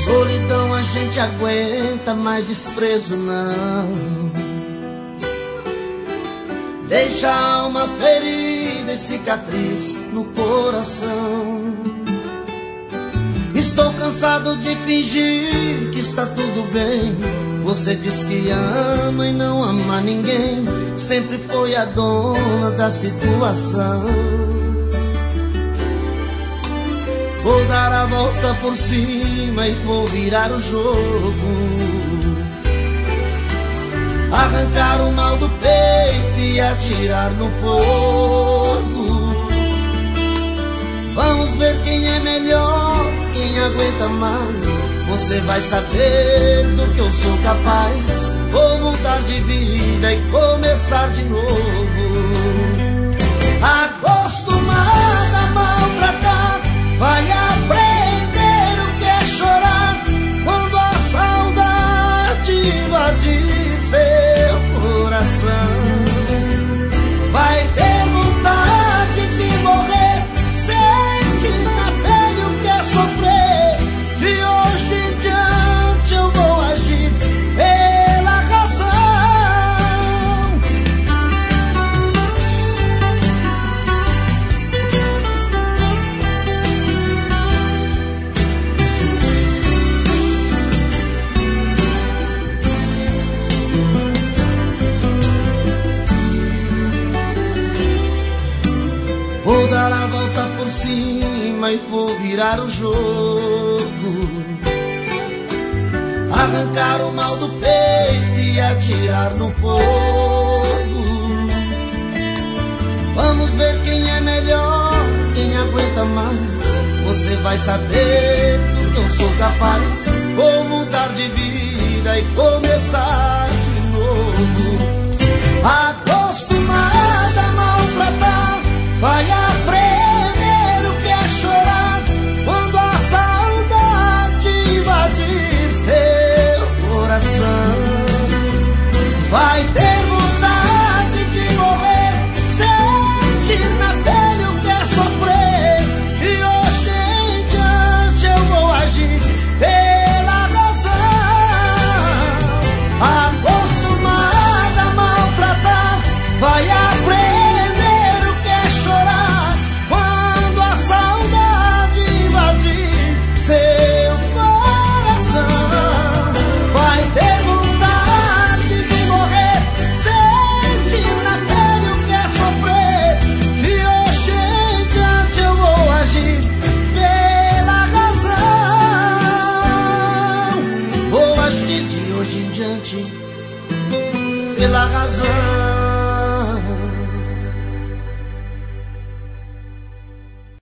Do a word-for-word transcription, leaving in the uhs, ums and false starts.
Solidão a gente aguenta, mas desprezo não. Deixa a alma ferida e cicatriz no coração. Estou cansado de fingir que está tudo bem. Você diz que ama e não ama ninguém. Sempre foi a dona da situação. Vou dar a volta por cima e vou virar o jogo. Arrancar o mal do peito e atirar no fogo. Vamos ver quem é melhor, quem aguenta mais. Você vai saber do que eu sou capaz. Vou mudar de vida e começar de novo. Acostumada a maltratar, vai aprender o que é chorar quando a saudade invadir seu coração. Vai ter vontade de morrer, sente na pele o que é sofrer. De hoje em diante eu vou agir pela razão. Vou dar a volta por cima e vou virar o jogo. Arrancar o mal do peito e atirar no fogo. Vamos ver quem é melhor, quem aguenta mais. Você vai saber do que eu sou capaz. Vou mudar de vida e começar de novo. Acostumada a maltratar, vai aprender o que é chorar quando a saudade invadir seu coração. Vai ter vontade de morrer, sentir na pele o que é sofrer. De hoje em diante eu vou agir pela razão. Acostumada a maltratar, vai aprender seu coração. Vai ter vontade de morrer, sente na pele o que é sofrer. De hoje em diante eu vou agir pela razão. Vou agir de hoje em diante pela razão.